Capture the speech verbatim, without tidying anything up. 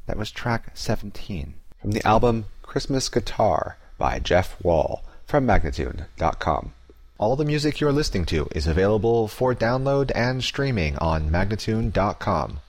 That was track seventeen from the album Christmas Guitar by Jeff Wall from Magnatune dot com. All the music you're listening to is available for download and streaming on Magnatune dot com.